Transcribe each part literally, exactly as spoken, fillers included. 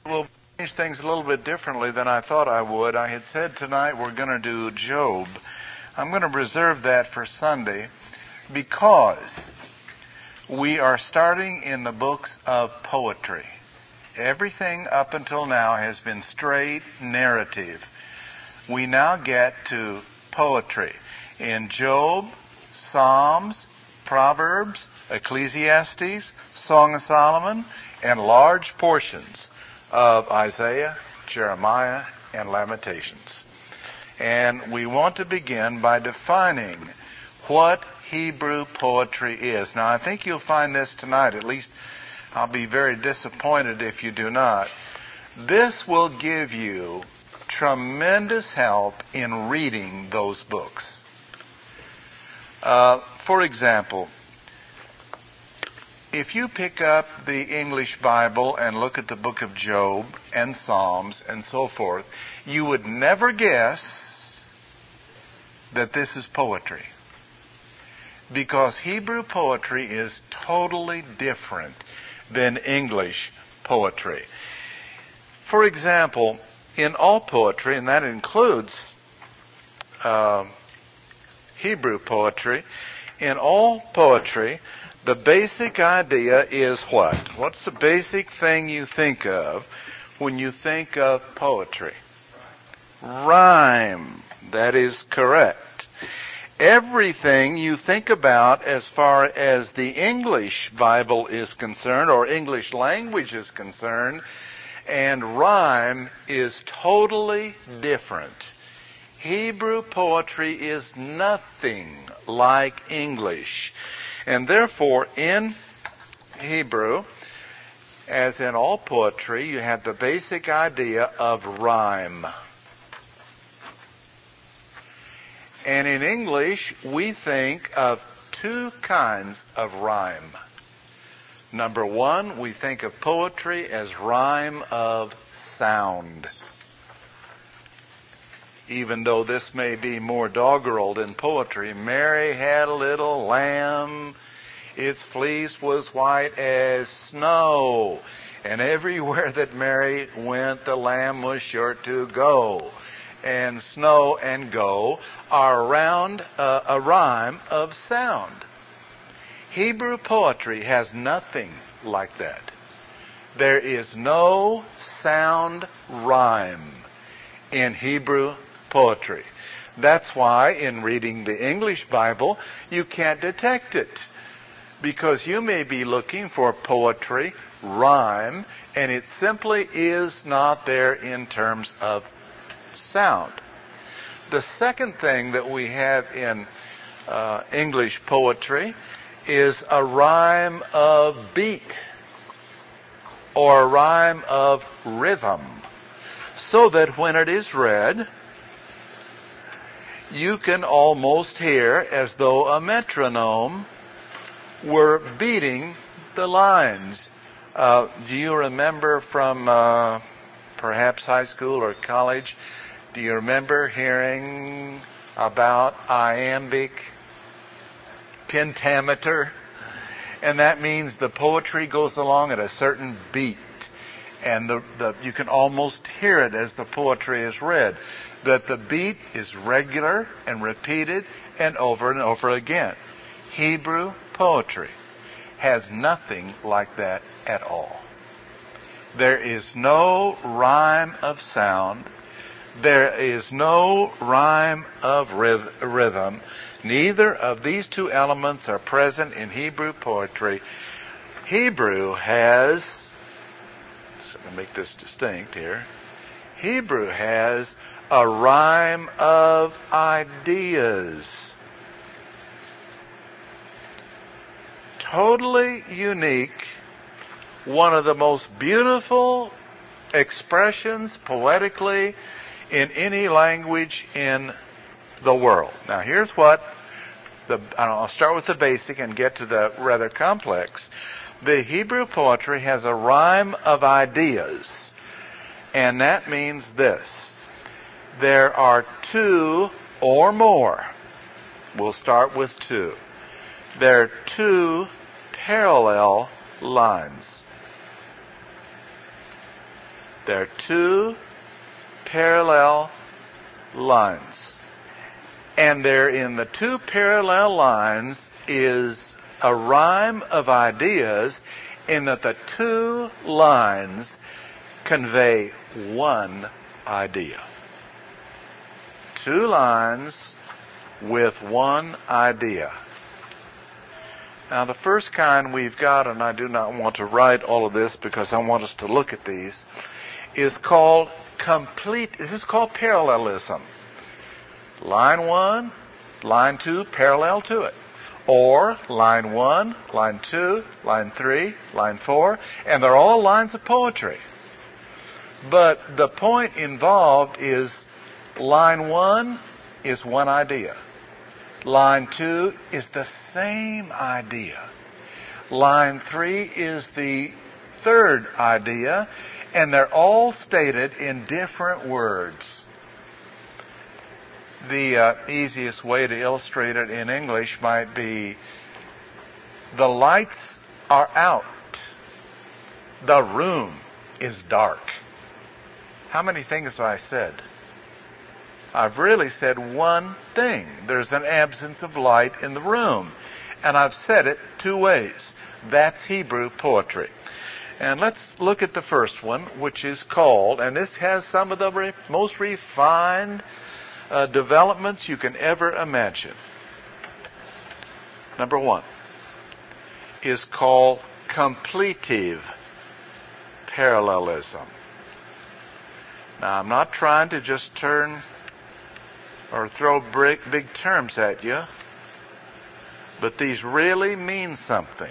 We'll change things a little bit differently than I thought I would. I had said tonight we're going to do Job. I'm going to reserve that for Sunday because we are starting in the books of poetry. Everything up until now has been straight narrative. We now get to poetry in Job, Psalms, Proverbs, Ecclesiastes, Song of Solomon, and large portions of Isaiah, Jeremiah, and Lamentations. And we want to begin by defining what Hebrew poetry is. Now, I think you'll find this tonight. At least I'll be very disappointed if you do not. This will give you tremendous help in reading those books. Uh, for example, if you pick up the English Bible and look at the book of Job and Psalms and so forth, you would never guess that this is poetry. Because Hebrew poetry is totally different than English poetry. For example, in all poetry, and that includes uh, Hebrew poetry, in all poetry, the basic idea is what? What's the basic thing you think of when you think of poetry? Rhyme. That is correct. Everything you think about as far as the English Bible is concerned, or English language is concerned, and rhyme is totally different. Hebrew poetry is nothing like English. And therefore, in Hebrew, as in all poetry, you have the basic idea of rhyme. And in English, we think of two kinds of rhyme. Number one, we think of poetry as rhyme of sound. Even though this may be more doggerel than poetry. Mary had a little lamb. Its fleece was white as snow. And everywhere that Mary went, the lamb was sure to go. And snow and go are around uh, a rhyme of sound. Hebrew poetry has nothing like that. There is no sound rhyme in Hebrew poetry. That's why in reading the English Bible, you can't detect it. Because you may be looking for poetry, rhyme, and it simply is not there in terms of sound. The second thing that we have in uh, English poetry is a rhyme of beat or a rhyme of rhythm. So that when it is read, you can almost hear as though a metronome were beating the lines. Uh, do you remember from uh, perhaps high school or college, do you remember hearing about iambic pentameter? And that means the poetry goes along at a certain beat. And the, the, you can almost hear it as the poetry is read. That the beat is regular and repeated and over and over again. Hebrew poetry has nothing like that at all. There is no rhyme of sound. There is no rhyme of rhythm. Neither of these two elements are present in Hebrew poetry. Hebrew has, so I'm going to make this distinct here. Hebrew has a rhyme of ideas. Totally unique. One of the most beautiful expressions poetically in any language in the world. Now here's what, the, I'll start with the basic and get to the rather complex. The Hebrew poetry has a rhyme of ideas. And that means this. There are two or more. We'll start with two. There are two parallel lines. They're two parallel lines. And there in the two parallel lines is a rhyme of ideas in that the two lines convey one idea. Two lines with one idea. Now the first kind we've got, and I do not want to write all of this because I want us to look at these, is called complete, this is called parallelism. Line one, line two, parallel to it. Or line one, line two, line three, line four, and they're all lines of poetry. But the point involved is line one is one idea. Line two is the same idea. Line three is the third idea, and they're all stated in different words. The uh, easiest way to illustrate it in English might be, the lights are out. The room is dark. How many things have I said? I've really said one thing. There's an absence of light in the room. And I've said it two ways. That's Hebrew poetry. And let's look at the first one, which is called, and this has some of the re- most refined uh, developments you can ever imagine. Number one is called completive parallelism. Now, I'm not trying to just turn or throw big, big terms at you, but these really mean something.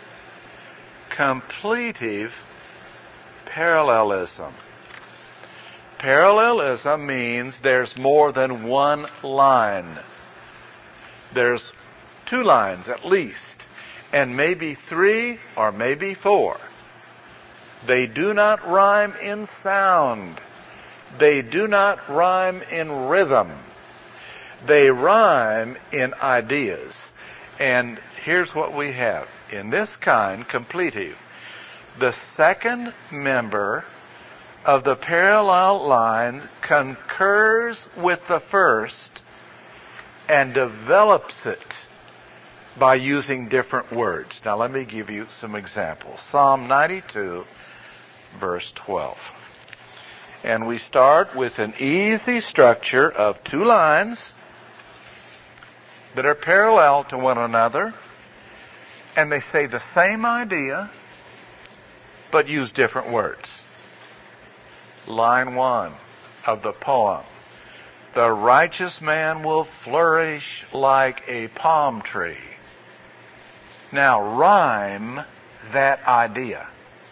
Completive parallelism. Parallelism means there's more than one line. There's two lines at least, and maybe three or maybe four. They do not rhyme in sound. They do not rhyme in rhythm. They rhyme in ideas. And here's what we have. In this kind, completive, the second member of the parallel line concurs with the first and develops it by using different words. Now let me give you some examples. Psalm ninety-two, verse twelve. And we start with an easy structure of two lines that are parallel to one another, and they say the same idea, but use different words. Line one of the poem. The righteous man will flourish like a palm tree. Now rhyme that idea.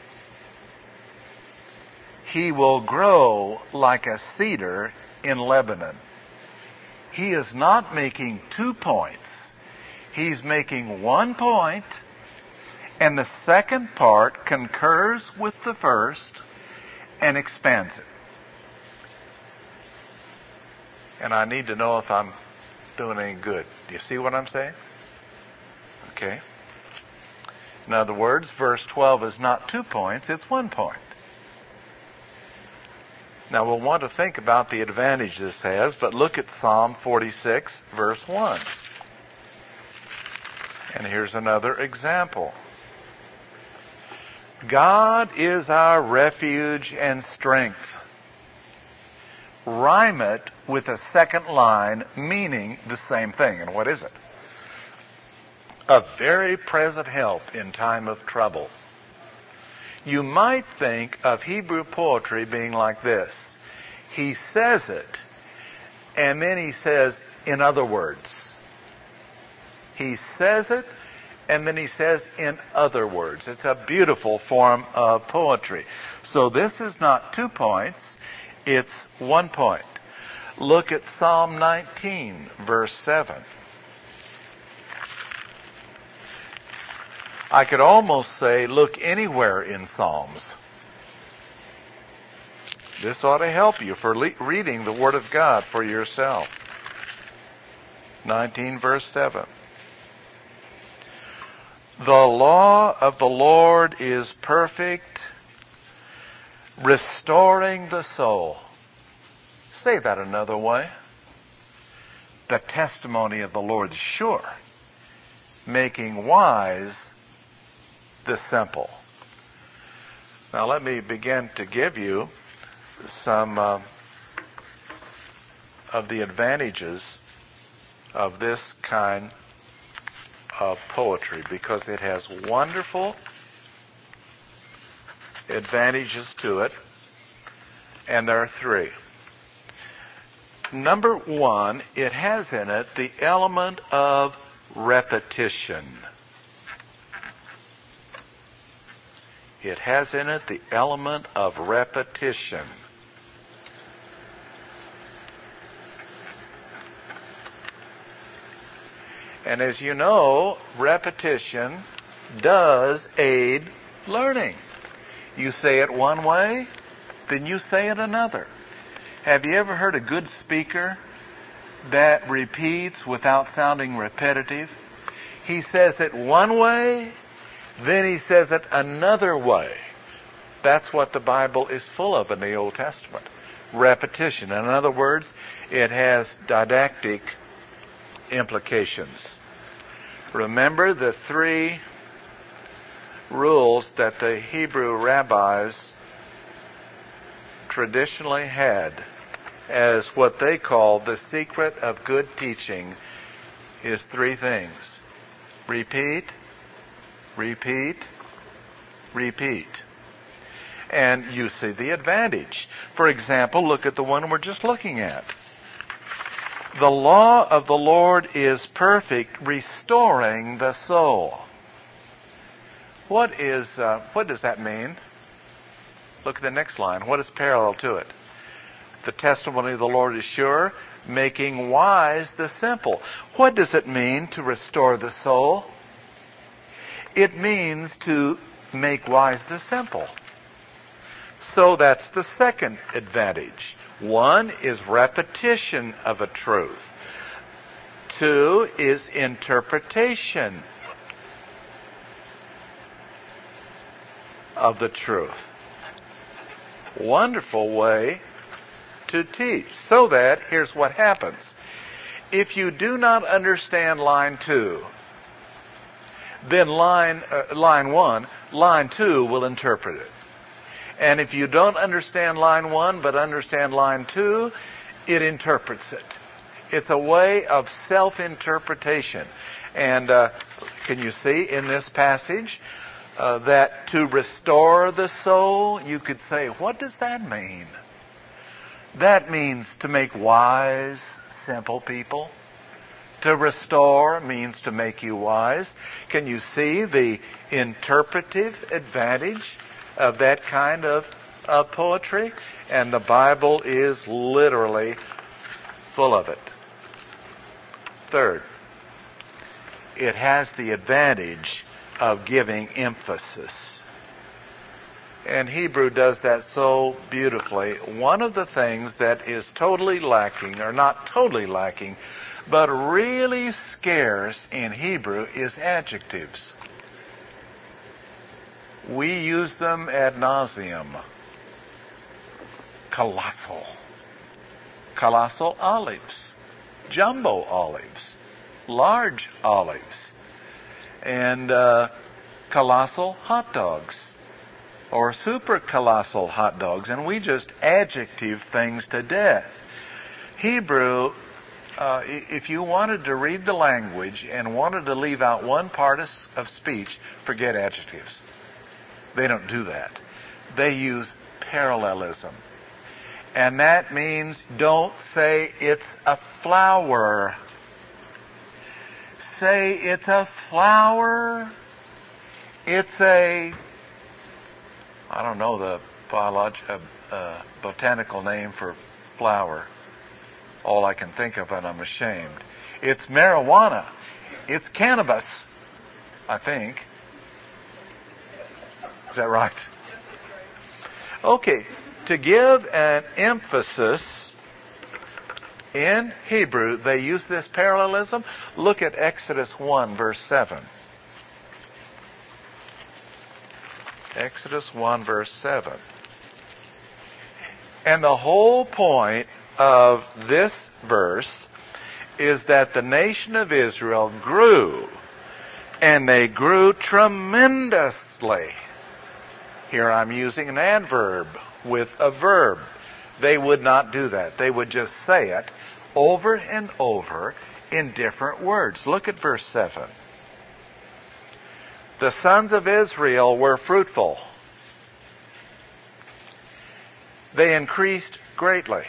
He will grow like a cedar in Lebanon. He is not making two points. He's making one point, and the second part concurs with the first and expands it. And I need to know if I'm doing any good. Do you see what I'm saying? Okay. In other words, verse twelve is not two points, it's one point. Now we'll want to think about the advantage this has, but look at Psalm forty-six, verse one. And here's another example. God is our refuge and strength. Rhyme it with a second line meaning the same thing. And what is it? A very present help in time of trouble. You might think of Hebrew poetry being like this. He says it, and then he says, in other words. He says it, and then he says, in other words. It's a beautiful form of poetry. So this is not two points, it's one point. Look at Psalm nineteen, verse seven. I could almost say, look anywhere in Psalms. This ought to help you for le- reading the Word of God for yourself. nineteen, verse seven. The law of the Lord is perfect, Restoring the soul. Say that another way. The testimony of the Lord is sure, making wise the simple. Now let me begin to give you some uh, of the advantages of this kind of poetry, because it has wonderful advantages to it, and there are three. Number one, it has in it the element of repetition. It has in it the element of repetition. And as you know, repetition does aid learning. You say it one way, then you say it another. Have you ever heard a good speaker that repeats without sounding repetitive? He says it one way, then he says it another way. That's what the Bible is full of in the Old Testament. Repetition. In other words, it has didactic implications. Remember the three rules that the Hebrew rabbis traditionally had as what they called the secret of good teaching is three things. Repeat, repeat, repeat. And you see the advantage. For example, look at the one we're just looking at. The law of the Lord is perfect, restoring the soul. What is, uh, what does that mean? Look at the next line. What is parallel to it? The testimony of the Lord is sure, making wise the simple. What does it mean to restore the soul? It means to make wise the simple. So that's the second advantage. One is repetition of a truth. Two is interpretation of the truth. Wonderful way to teach. So that, here's what happens. If you do not understand line two, then line, uh, line one, line two will interpret it. And if you don't understand line one but understand line two, it interprets it. It's a way of self-interpretation. And uh, can you see in this passage uh, that to restore the soul, you could say, what does that mean? That means to make wise, simple people. To restore means to make you wise. Can you see the interpretive advantage of that kind of uh, poetry? And the Bible is literally full of it. Third, it has the advantage of giving emphasis. And Hebrew does that so beautifully. One of the things that is totally lacking, or not totally lacking, but really scarce in Hebrew is adjectives. We use them ad nauseum. Colossal. Colossal olives. Jumbo olives. Large olives. And uh, colossal hot dogs. Or super colossal hot dogs. And we just adjective things to death. Hebrew, uh, if you wanted to read the language and wanted to leave out one part of, of speech, forget adjectives. They don't do that. They use parallelism. And that means don't say it's a flower. Say it's a flower. It's a, I don't know the biolog- uh, uh, botanical name for flower. All I can think of, and I'm ashamed. It's marijuana. It's cannabis, I think. Is that right? Okay. To give an emphasis in Hebrew, they use this parallelism. Look at Exodus one, verse seven. Exodus one, verse seven. And the whole point of this verse is that the nation of Israel grew, and they grew tremendously. Here I'm using an adverb with a verb. They would not do that. They would just say it over and over in different words. Look at verse seven. The sons of Israel were fruitful. They increased greatly.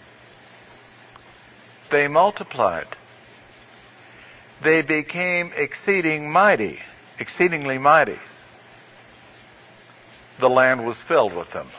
They multiplied. They became exceeding mighty, exceedingly mighty. The land was filled with them.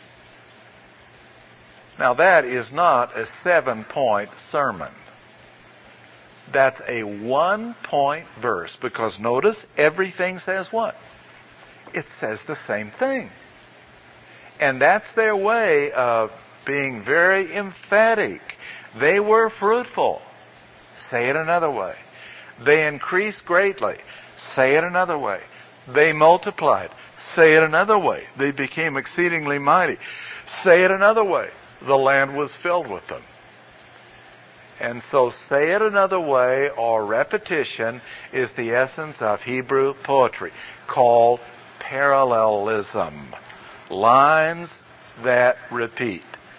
Now that is not a seven-point sermon. That's a one-point verse, because notice everything says what? It says the same thing. And that's their way of being very emphatic. They were fruitful. Say it another way. They increased greatly. Say it another way. They multiplied. Say it another way. They became exceedingly mighty. Say it another way. The land was filled with them. And so say it another way, or repetition, is the essence of Hebrew poetry, called parallelism. Lines that repeat.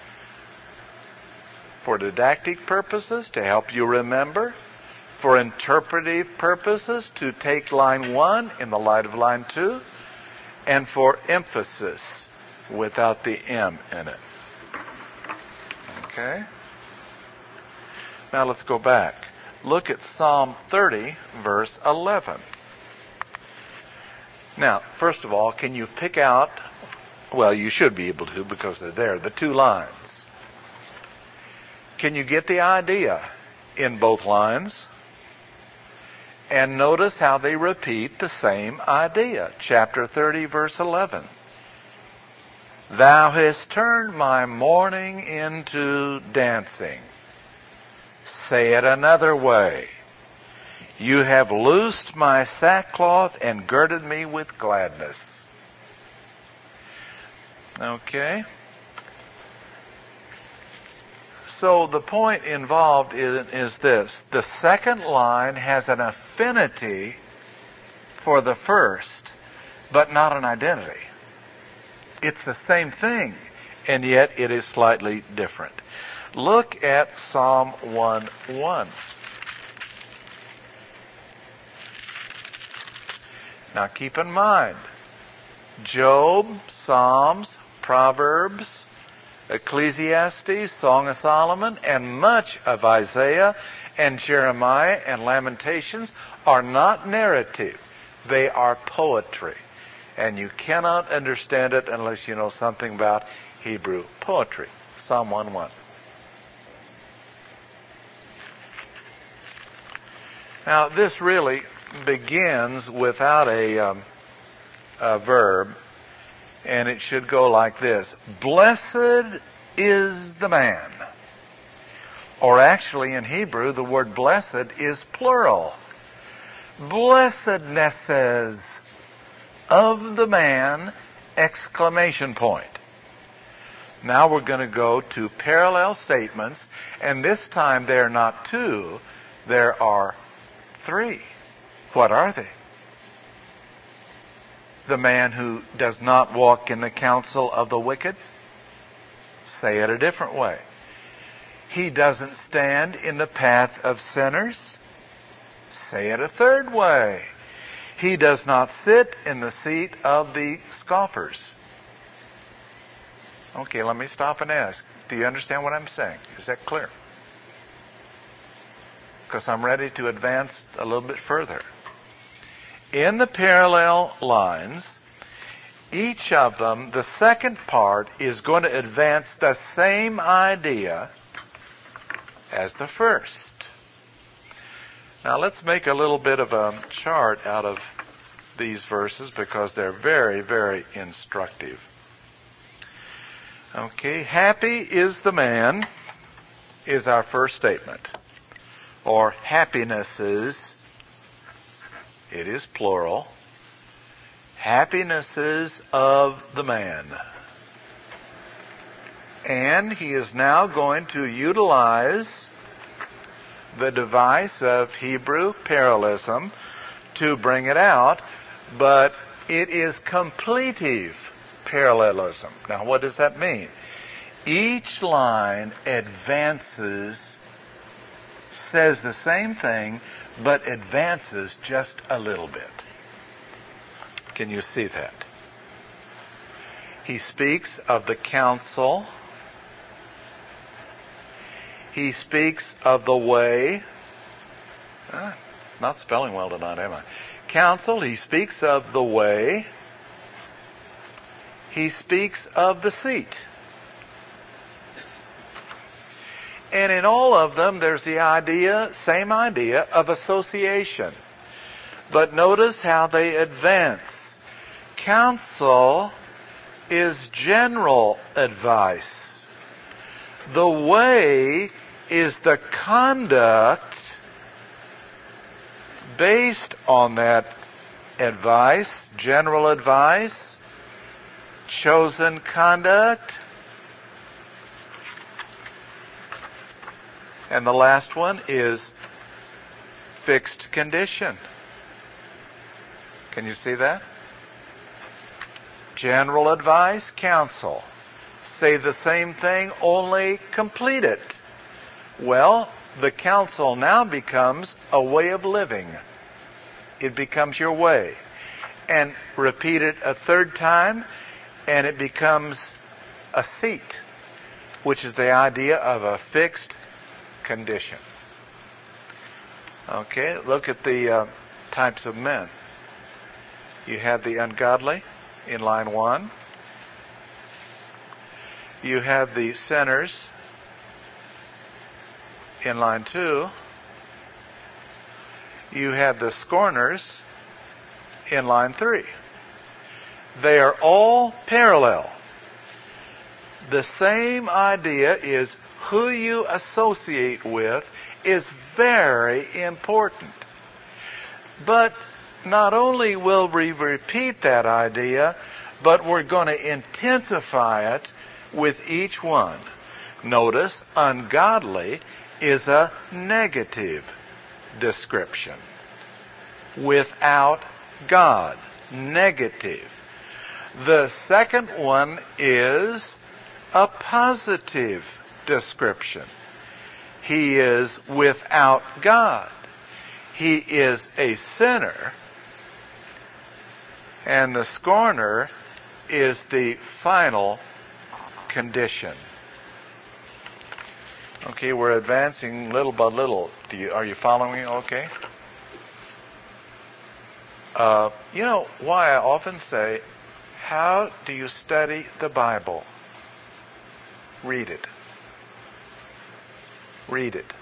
For didactic purposes, to help you remember. For interpretive purposes, to take line one in the light of line two. And for emphasis, without the M in it. Okay? Now let's go back. Look at Psalm thirty, verse eleven. Now, first of all, can you pick out, well, you should be able to because they're there, the two lines. Can you get the idea in both lines? And notice how they repeat the same idea. Chapter thirty, verse eleven. Thou hast turned my mourning into dancing. Say it another way. You have loosed my sackcloth and girded me with gladness. Okay? So the point involved is, is this. The second line has an affinity for the first, but not an identity. It's the same thing, and yet it is slightly different. Look at Psalm one one. Now keep in mind, Job, Psalms, Proverbs, Ecclesiastes, Song of Solomon, and much of Isaiah and Jeremiah and Lamentations are not narrative. They are poetry. And you cannot understand it unless you know something about Hebrew poetry. Psalm one one. Now this really begins without a, um, a verb. And it should go like this. Blessed is the man. Or actually in Hebrew, the word blessed is plural. Blessednesses of the man, exclamation point. Now we're going to go to parallel statements, and this time there are not two, there are three. What are they? The man who does not walk in the counsel of the wicked? Say it a different way. He doesn't stand in the path of sinners? Say it a third way. He does not sit in the seat of the scoffers. Okay, let me stop and ask. Do you understand what I'm saying? Is that clear? Because I'm ready to advance a little bit further. In the parallel lines, each of them, the second part, is going to advance the same idea as the first. Now let's make a little bit of a chart out of these verses because they're very, very instructive. Okay, happy is the man is our first statement. Or happinesses. It is plural. Happinesses of the man. And he is now going to utilize the device of Hebrew parallelism to bring it out, but it is completive parallelism. Now, what does that mean? Each line advances, says the same thing, but advances just a little bit. Can you see that? He speaks of the counsel. He speaks of the way. Ah, not spelling well tonight, am I? Counsel, he speaks of the way. He speaks of the seat. And in all of them, there's the idea, same idea, of association. But notice how they advance. Counsel is general advice. The way is the conduct based on that advice, general advice, chosen conduct. And the last one is fixed condition. Can you see that? General advice, counsel. Say the same thing, only complete it. Well, the counsel now becomes a way of living. It becomes your way. And repeat it a third time, and it becomes a seat, which is the idea of a fixed condition. Okay, look at the uh, types of men. You have the ungodly in line one. You have the sinners in line two. You have the scorners in line three. They are all parallel. The same idea is who you associate with is very important. But not only will we repeat that idea, but we're going to intensify it with each one. Notice, ungodly is a negative description. Without God, negative. The second one is a positive description. He is without God. He is a sinner. And the scorner is the final condition. Okay, we're advancing little by little. Do you, are you following me okay? Uh, you know why I often say, how do you study the Bible? Read it. Read it.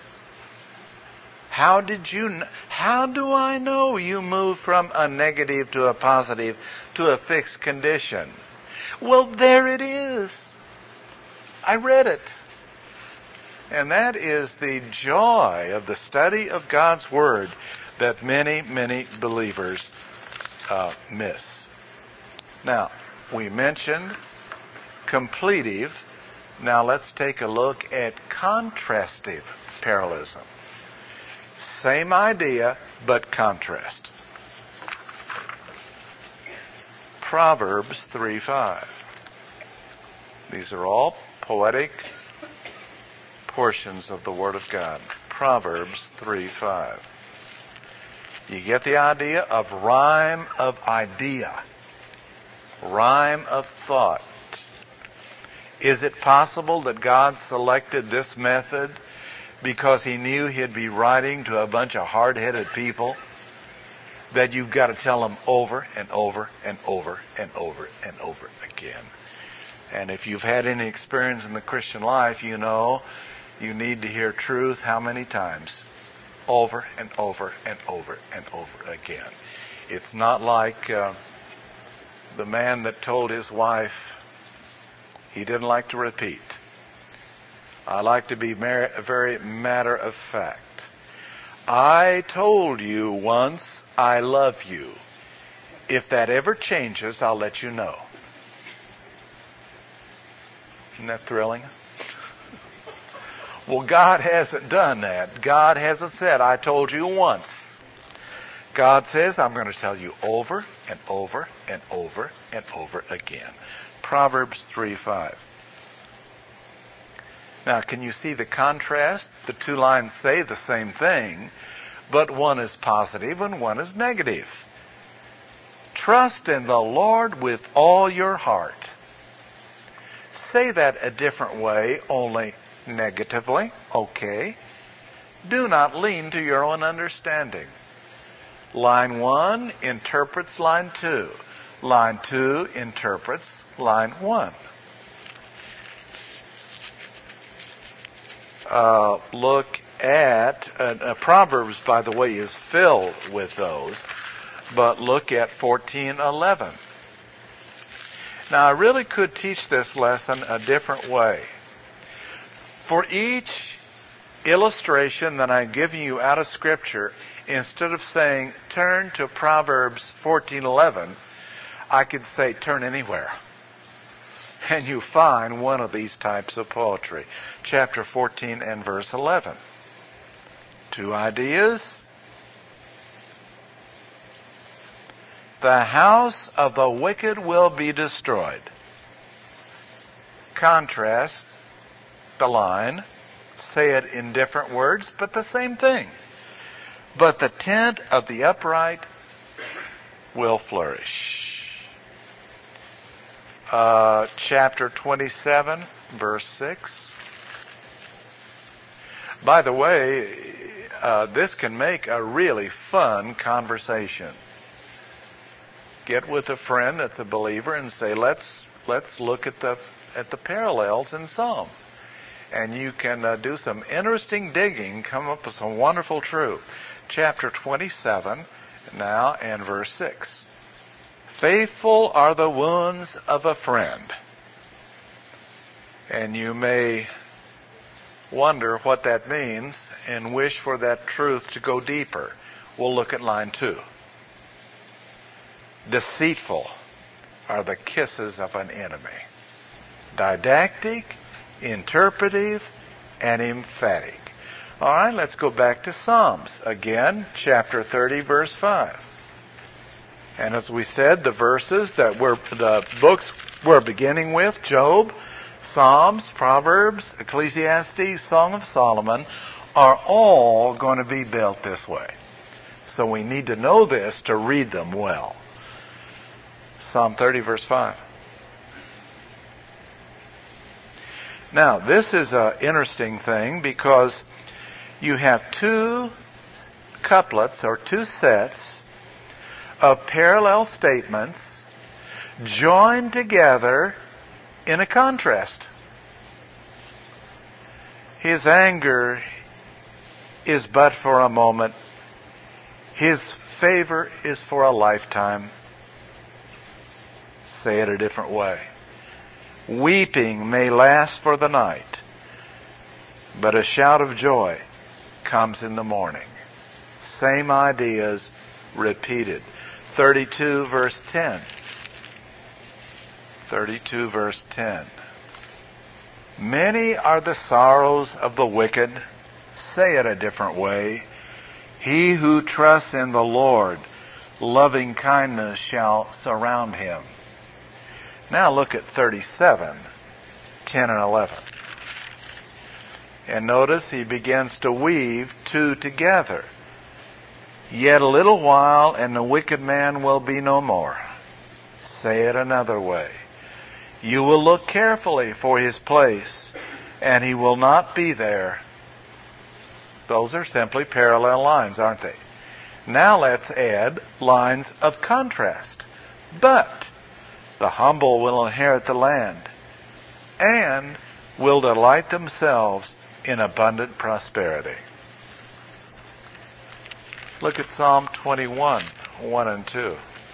How did you, kn- how do I know you moved from a negative to a positive to a fixed condition? Well, there it is. I read it. And that is the joy of the study of God's Word that many, many believers uh, miss. Now, we mentioned completive. Now let's take a look at contrastive parallelism. Same idea, but contrast. Proverbs three five. These are all poetic portions of the Word of God. Proverbs three five. You get the idea of rhyme of idea. Rhyme of thought. Is it possible that God selected this method because He knew He'd be writing to a bunch of hard-headed people that you've got to tell them over and over and over and over and over again? And if you've had any experience in the Christian life, you know you need to hear truth how many times? Over and over and over and over again. It's not like uh, the man that told his wife he didn't like to repeat. I like to be mar- very matter of fact. I told you once I love you. If that ever changes, I'll let you know. Isn't that thrilling? Well, God hasn't done that. God hasn't said, I told you once. God says, I'm going to tell you over and over and over and over again. Proverbs three five. Now, can you see the contrast? The two lines say the same thing, but one is positive and one is negative. Trust in the Lord with all your heart. Say that a different way, only negatively. Okay. Do not lean to your own understanding. Line one interprets line two. Line two interprets line one. Uh, look at, uh, uh, Proverbs, by the way, is filled with those, but look at fourteen eleven. Now, I really could teach this lesson a different way. For each illustration that I'm giving you out of Scripture, instead of saying, turn to Proverbs fourteen eleven, I could say, turn anywhere. And you find one of these types of poetry. Chapter fourteen and verse eleven. Two ideas. The house of the wicked will be destroyed. Contrast the line. Say it in different words, but the same thing. But the tent of the upright will flourish. Uh, chapter twenty-seven, verse six. By the way, uh, this can make a really fun conversation. Get with a friend that's a believer and say, let's let's look at the at the parallels in Psalm. And you can uh, do some interesting digging, come up with some wonderful truth. Chapter twenty-seven now and verse six. Faithful are the wounds of a friend. And you may wonder what that means and wish for that truth to go deeper. We'll look at line two. Deceitful are the kisses of an enemy. Didactic, interpretive, and emphatic. All right, let's go back to Psalms. Again, chapter thirty, verse five. And as we said, the verses that we're, the books we're beginning with, Job, Psalms, Proverbs, Ecclesiastes, Song of Solomon, are all going to be built this way. So we need to know this to read them well. Psalm thirty, verse five. Now, this is an interesting thing because you have two couplets or two sets of parallel statements joined together in a contrast. His anger is but for a moment. His favor is for a lifetime. Say it a different way. Weeping may last for the night, but a shout of joy comes in the morning. Same ideas repeated. thirty-two verse ten. thirty-two verse ten. Many are the sorrows of the wicked. Say it a different way. He who trusts in the Lord, loving kindness shall surround him. Now look at thirty-seven, ten and eleven. And notice he begins to weave two together. Yet a little while and the wicked man will be no more. Say it another way. You will look carefully for his place, and he will not be there. Those are simply parallel lines, aren't they? Now let's add lines of contrast. But the humble will inherit the land and will delight themselves in abundant prosperity. Look at Psalm twenty-one, one and two.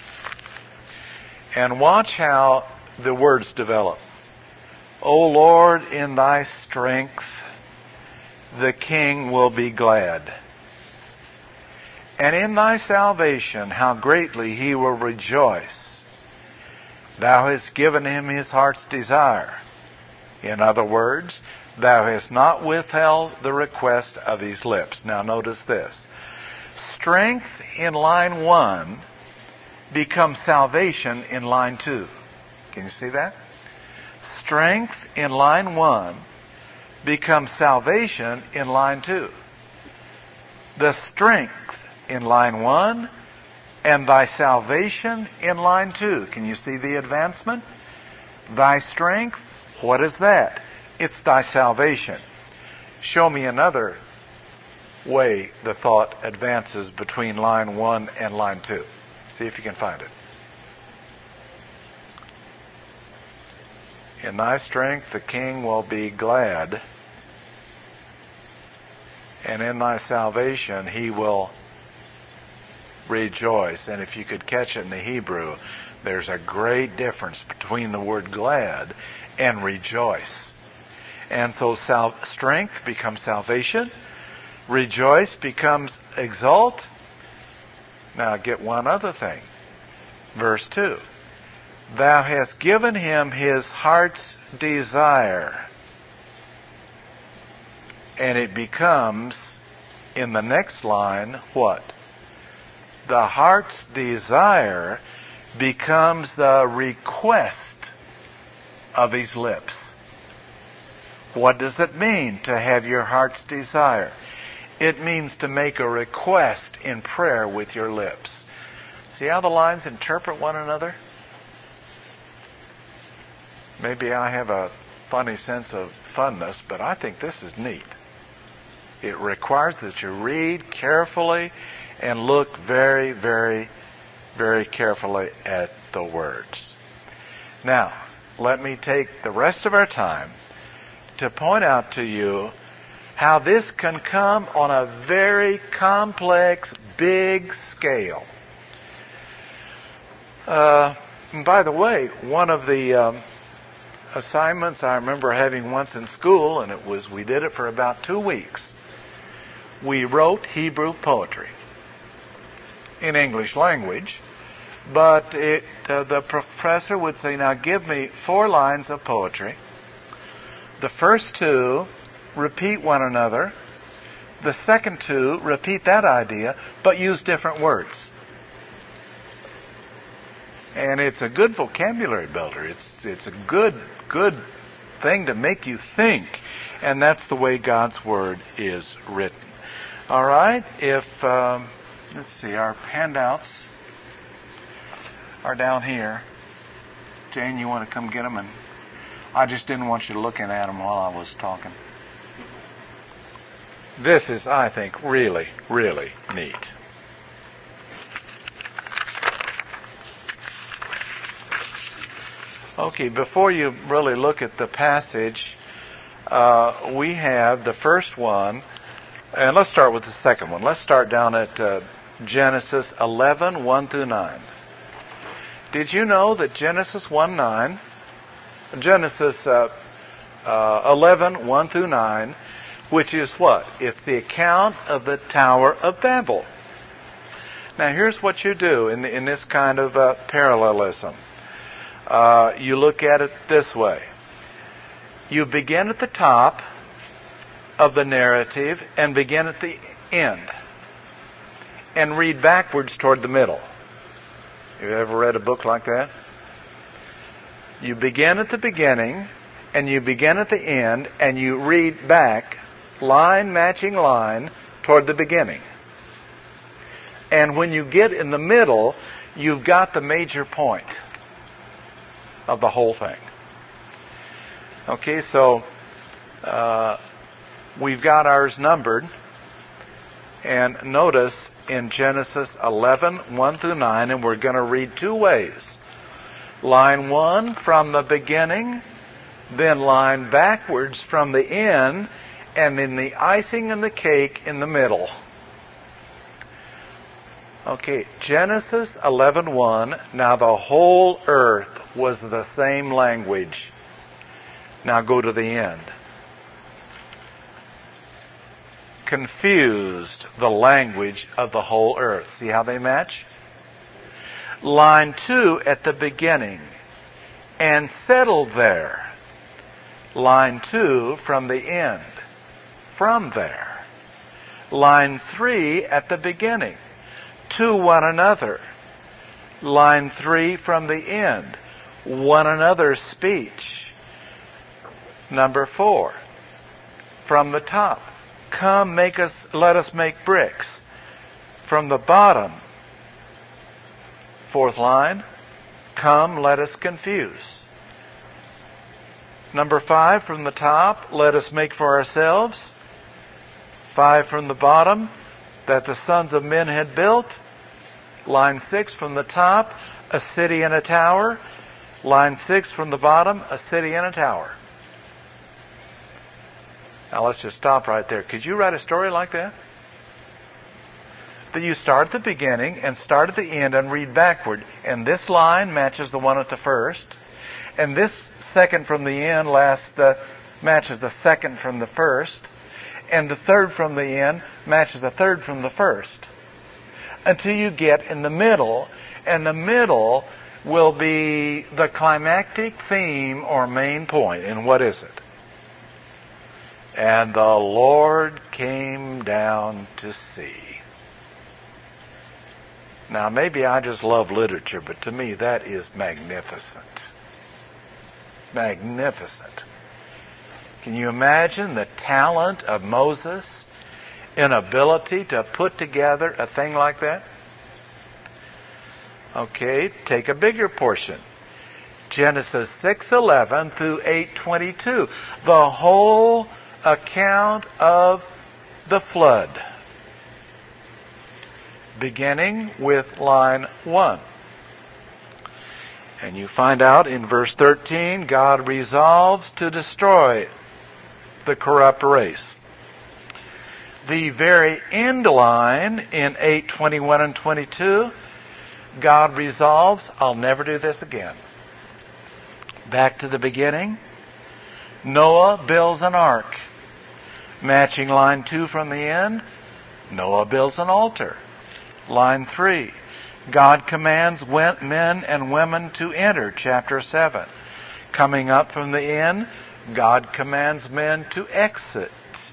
And watch how the words develop. O Lord, in thy strength, the king will be glad. And in thy salvation, how greatly he will rejoice. Thou hast given him his heart's desire. In other words, thou hast not withheld the request of his lips. Now notice this. Strength in line one becomes salvation in line two. Can you see that? Strength in line one becomes salvation in line two. The strength in line one and thy salvation in line two. Can you see the advancement? Thy strength, what is that? It's thy salvation. Show me another way the thought advances between line one and line two. See if you can find it. In thy strength the king will be glad, and in thy salvation he will rejoice. And if you could catch it in the Hebrew, there's a great difference between the word glad and rejoice. And so sal- strength becomes salvation. Rejoice becomes exalt. Now get one other thing. Verse two. Thou hast given him his heart's desire. And it becomes, in the next line, what? The heart's desire becomes the request of his lips. What does it mean to have your heart's desire? It means to make a request in prayer with your lips. See how the lines interpret one another? Maybe I have a funny sense of funness, but I think this is neat. It requires that you read carefully and look very, very, very carefully at the words. Now, let me take the rest of our time to point out to you how this can come on a very complex, big scale. Uh, by the way, one of the um, assignments I remember having once in school, and it was, we did it for about two weeks. We wrote Hebrew poetry in English language, but it, uh, the professor would say, now give me four lines of poetry. The first two repeat one another. The second two repeat that idea, but use different words. And it's a good vocabulary builder. It's it's a good good thing to make you think. And that's the way God's Word is written. All right? If, um, let's see, our handouts are down here. Jane, you want to come get them? And I just didn't want you looking at them while I was talking. This is, I think, really, really neat. Okay, before you really look at the passage, uh, we have the first one, and let's start with the second one. Let's start down at uh, Genesis eleven, one through nine. Did you know that Genesis one nine, Genesis uh, uh, eleven, one through nine, which is what? It's the account of the Tower of Babel. Now here's what you do in, in this kind of uh, parallelism. Uh, you look at it this way. You begin at the top of the narrative and begin at the end. And read backwards toward the middle. You ever read a book like that? You begin at the beginning and you begin at the end and you read back line matching line toward the beginning. And when you get in the middle, you've got the major point of the whole thing. Okay, so uh, we've got ours numbered. And notice in Genesis eleven, one through nine, and we're going to read two ways. Line one from the beginning, then line backwards from the end, and then the icing and the cake in the middle. Okay, Genesis eleven one. Now the whole earth was the same language. Now go to the end. Confused the language of the whole earth. See how they match? Line two at the beginning. And settled there. Line two from the end. From there. Line three at the beginning. To one another. Line three from the end. One another's speech. Number four. From the top. Come, make us, let us make bricks. From the bottom. Fourth line. Come, let us confuse. Number five, from the top, let us make for ourselves. Five from the bottom, that the sons of men had built. Line six from the top, a city and a tower. Line six from the bottom, a city and a tower. Now let's just stop right there. Could you write a story like that? That you start at the beginning and start at the end and read backward. And this line matches the one at the first. And this second from the end last uh, matches the second from the first. And the third from the end matches the third from the first. Until you get in the middle. And the middle will be the climactic theme or main point. And what is it? And the Lord came down to see. Now, maybe I just love literature, but to me that is magnificent. Magnificent. Can you imagine the talent of Moses in ability to put together a thing like that? Okay, take a bigger portion. Genesis six eleven through eight twenty-two. The whole account of the flood. Beginning with line one. And you find out in verse thirteen, God resolves to destroy the corrupt race. The very end line in eight twenty-one and twenty-two, God resolves, I'll never do this again. Back to the beginning, Noah builds an ark. Matching line two from the end, Noah builds an altar. Line three, God commands men and women to enter, chapter seven. Coming up from the end, God commands men to exit.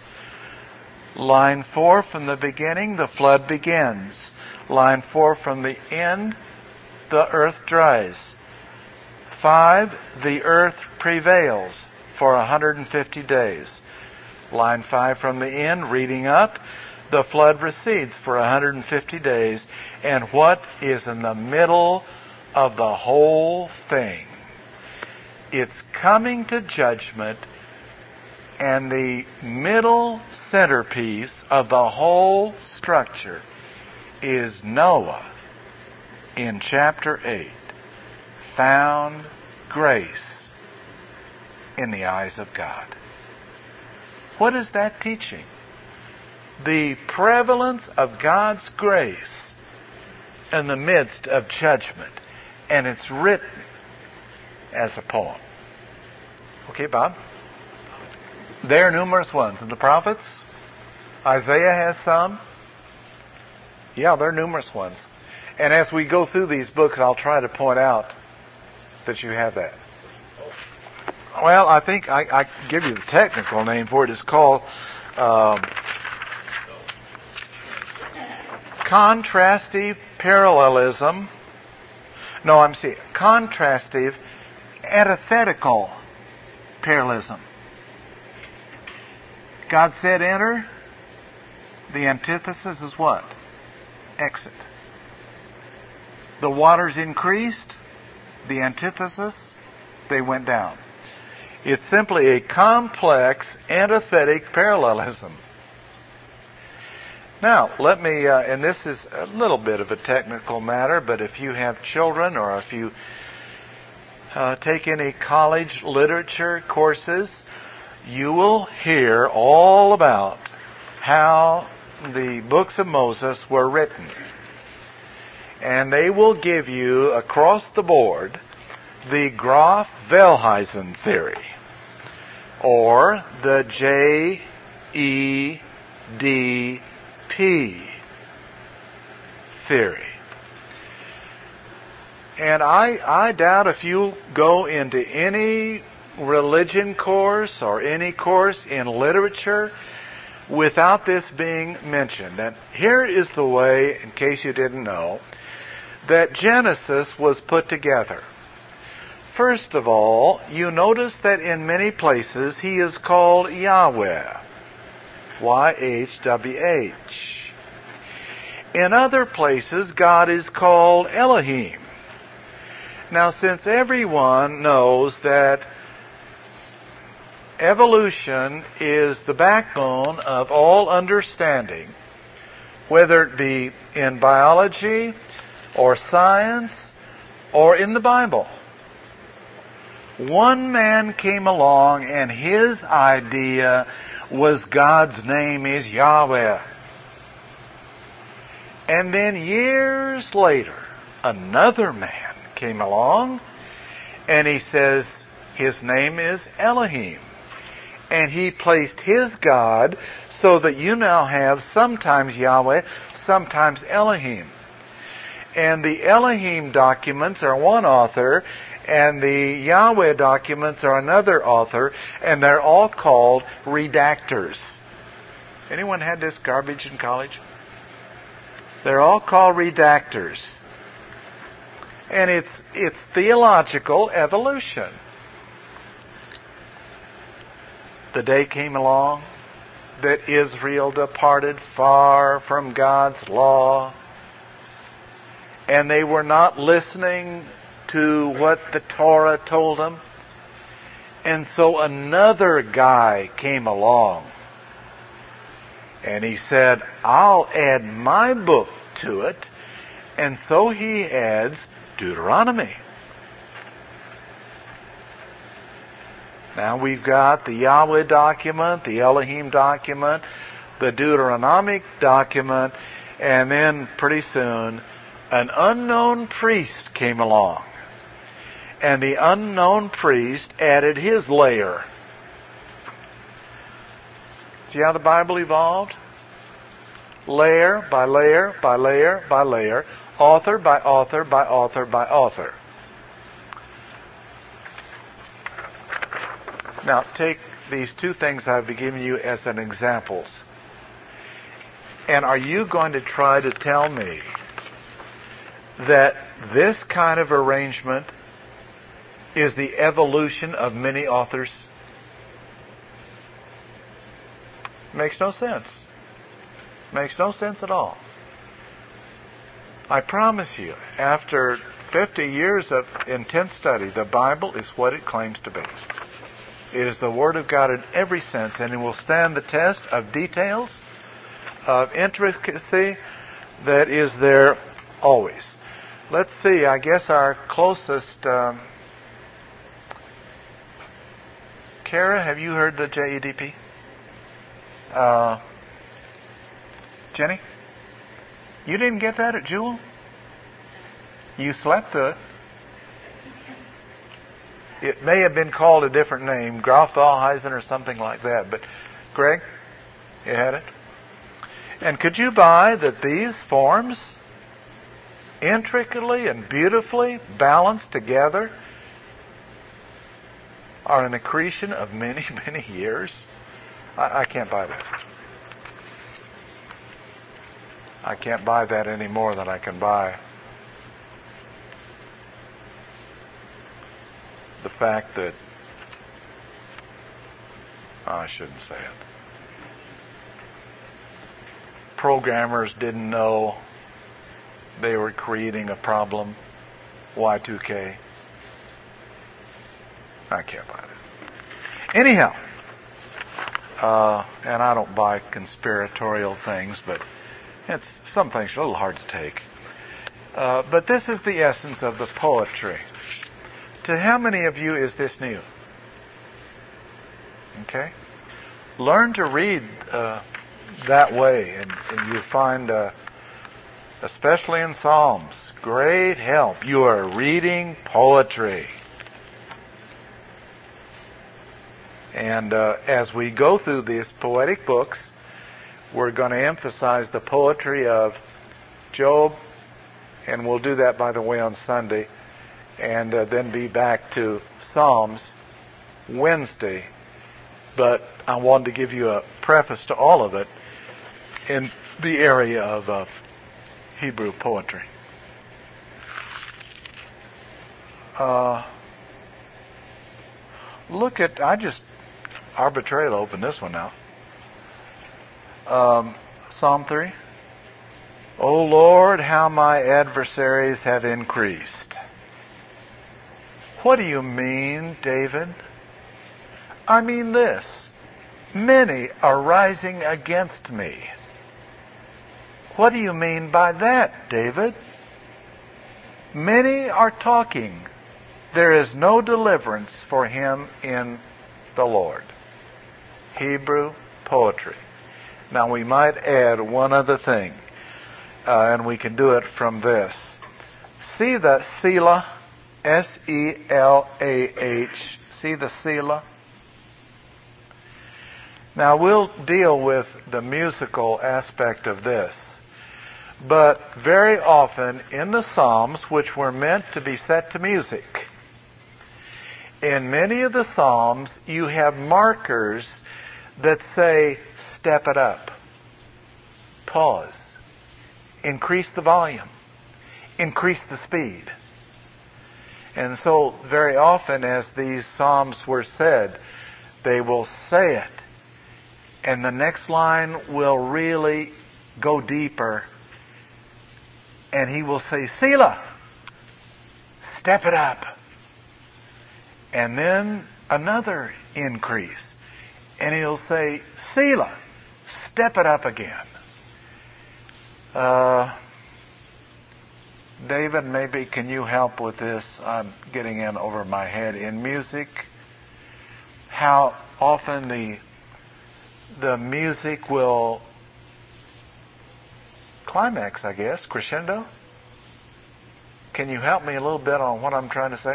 Line four from the beginning, the flood begins. Line four from the end, the earth dries. Five, the earth prevails for one hundred fifty days. Line five from the end, reading up, the flood recedes for one hundred fifty days. And what is in the middle of the whole thing? It's coming to judgment, and the middle centerpiece of the whole structure is Noah in chapter eight. Found grace in the eyes of God. What is that teaching? The prevalence of God's grace in the midst of judgment. And it's written as a poem. Okay, Bob? There are numerous ones. And the prophets? Isaiah has some. Yeah, there are numerous ones. And as we go through these books, I'll try to point out that you have that. Well, I think I, I give you the technical name for it. It's called um, contrastive parallelism. No, I'm saying contrastive antithetical parallelism. God said enter. The antithesis is what? Exit. The waters increased. The antithesis, they went down. It's simply a complex antithetic parallelism. Now, let me, uh, and this is a little bit of a technical matter, but if you have children or if you uh, take any college literature courses, you will hear all about how the books of Moses were written. And they will give you, across the board, the Graf-Velheisen theory, or the J E D P theory. And I, I doubt if you go into any religion course or any course in literature without this being mentioned. And here is the way, in case you didn't know, that Genesis was put together. First of all, you notice that in many places he is called Yahweh. Y H W H. In other places, God is called Elohim. Now, since everyone knows that evolution is the backbone of all understanding, whether it be in biology or science or in the Bible, one man came along and his idea was God's name is Yahweh. And then years later, another man came along and he says his name is Elohim. And he placed his God so that you now have sometimes Yahweh, sometimes Elohim. And the Elohim documents are one author, and the Yahweh documents are another author, and they're all called redactors. Anyone had this garbage in college? They're all called redactors. And it's it's theological evolution. The day came along that Israel departed far from God's law, and they were not listening to what the Torah told them. And so another guy came along, and he said, I'll add my book to it. And so he adds Deuteronomy. Now we've got the Yahweh document, the Elohim document, the Deuteronomic document, and then pretty soon an unknown priest came along. And the unknown priest added his layer. See how the Bible evolved? Layer by layer by layer by layer, author by author by author by author. Now, take these two things I've given you as an examples. And are you going to try to tell me that this kind of arrangement is the evolution of many authors? Makes no sense. Makes no sense at all. I promise you, after fifty years of intense study, the Bible is what it claims to be. It is the Word of God in every sense, and it will stand the test of details, of intricacy that is there always. Let's see, I guess our closest... Um, Kara, have you heard the J E D P? Uh, Jenny? You didn't get that at Jewel? You slept through it. It may have been called a different name, Graf-Valheisen or something like that. But, Greg, you had it? And could you buy that these forms, intricately and beautifully balanced together, are an accretion of many, many years? I, I can't buy that. I can't buy that any more than I can buy the fact that, oh, I shouldn't say it. Programmers didn't know they were creating a problem, Y two K. I can't buy that. Anyhow, uh, and I don't buy conspiratorial things, but it's some things are a little hard to take. Uh, but this is the essence of the poetry. To how many of you is this new? Okay? Learn to read uh, that way, and, and you find, uh, especially in Psalms, great help. You are reading poetry. And uh, as we go through these poetic books, we're going to emphasize the poetry of Job, and we'll do that, by the way, on Sunday, and uh, then be back to Psalms Wednesday, but I wanted to give you a preface to all of it in the area of uh, Hebrew poetry. Uh, look at, I just arbitrarily opened this one now. Um, Psalm three. O Lord, how my adversaries have increased. What do you mean, David? I mean this. Many are rising against me. What do you mean by that, David? Many are talking. There is no deliverance for him in the Lord. Hebrew poetry. Now we might add one other thing, uh, and we can do it from this. See the Selah, S E L A H. See the Selah? Now we'll deal with the musical aspect of this. But very often in the Psalms, which were meant to be set to music, in many of the Psalms you have markers that say, step it up, pause, increase the volume, increase the speed. And so very often as these Psalms were said, they will say it, and the next line will really go deeper. And he will say, Selah, step it up. And then another increase. And he'll say, Selah, step it up again. Uh, David, maybe can you help with this? I'm getting in over my head. In music, how often the the music will climax, I guess, crescendo. Can you help me a little bit on what I'm trying to say?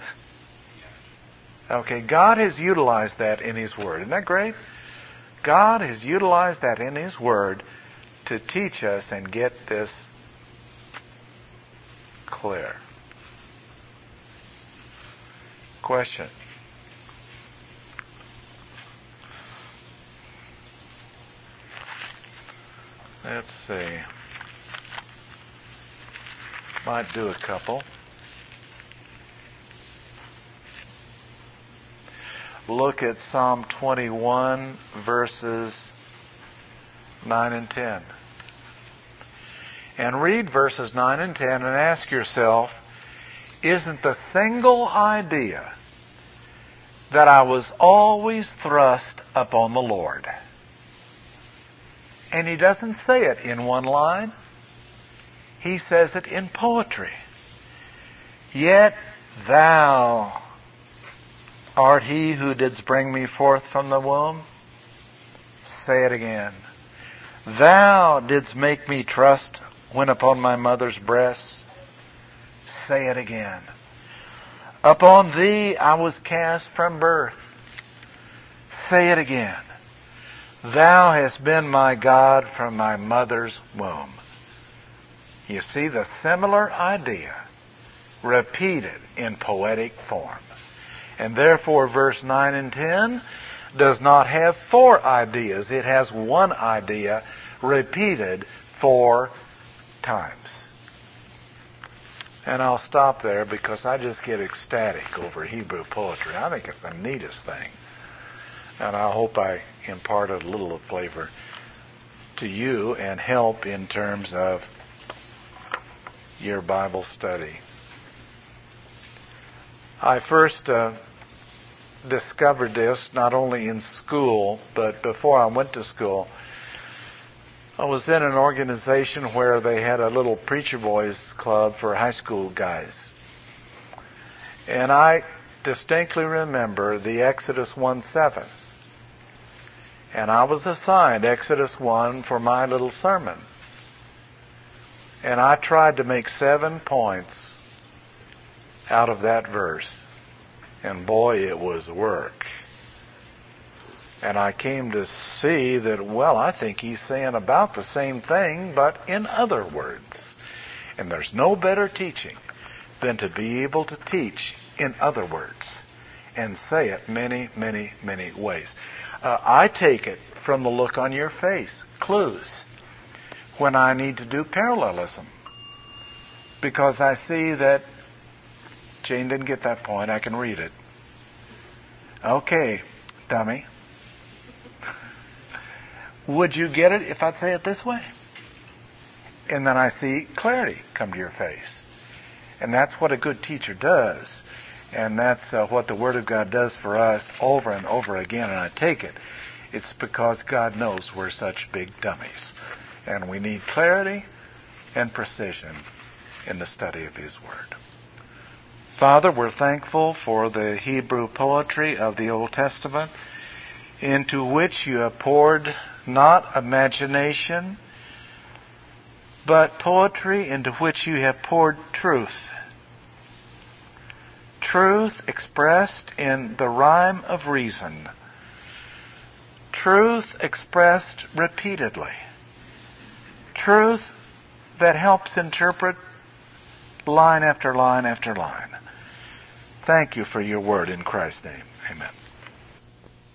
Okay, God has utilized that in His Word. Isn't that great? God has utilized that in His Word to teach us and get this clear. Question. Let's see. Might do a couple. Look at Psalm twenty-one, verses nine and ten. And read verses nine and ten and ask yourself, isn't the single idea that I was always thrust upon the Lord? And he doesn't say it in one line. He says it in poetry. Yet thou art he who didst bring me forth from the womb. Say it again. Thou didst make me trust when upon my mother's breast. Say it again. Upon thee I was cast from birth. Say it again. Thou hast been my God from my mother's womb. You see the similar idea repeated in poetic form. And therefore verse nine and ten does not have four ideas. It has one idea repeated four times. And I'll stop there because I just get ecstatic over Hebrew poetry. I think it's the neatest thing. And I hope I imparted a little of flavor to you and help in terms of your Bible study. I first uh, discovered this not only in school, but before I went to school. I was in an organization where they had a little preacher boys club for high school guys. And I distinctly remember the Exodus one seven. And I was assigned Exodus one for my little sermon. And I tried to make seven points out of that verse. And boy, it was work. And I came to see that, well, I think he's saying about the same thing, but in other words. And there's no better teaching than to be able to teach in other words. and say it many, many, many ways. Uh, I take it from the look on your face, clues, when I need to do parallelism. Because I see that Jane didn't get that point. I can read it. Okay, dummy. Would you get it if I'd say it this way? And then I see clarity come to your face. And that's what a good teacher does. And that's uh, what the Word of God does for us over and over again. And I take it. It's because God knows we're such big dummies. And we need clarity and precision in the study of His Word. Father, we're thankful for the Hebrew poetry of the Old Testament, into which you have poured not imagination, but poetry into which you have poured truth. Truth expressed in the rhyme of reason. Truth expressed repeatedly. Truth that helps interpret line after line after line. Thank you for your word in Christ's name. Amen.